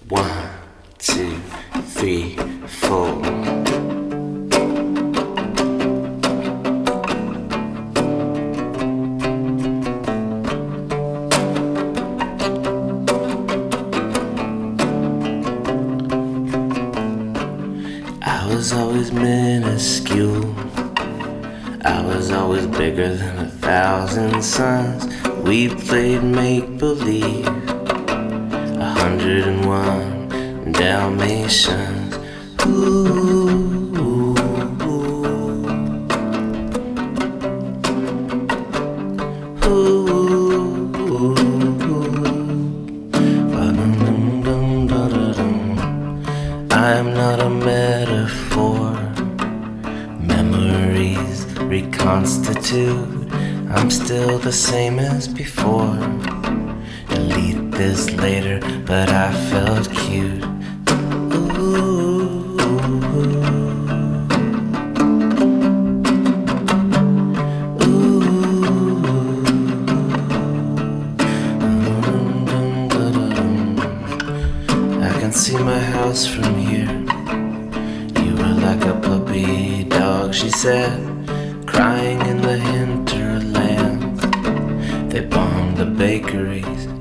One, two, three, four. I was always minuscule. I was always bigger than 1,000 suns. We played make-believe, 101 Dalmatians. Ooh, ooh, ooh, ooh, I am not a metaphor. Memories reconstitute. I'm still the same as before. Delete this later, but I felt cute. Ooh, I can see my house from here. You were like a puppy dog, she said, crying in the hinterlands. They bombed the bakeries,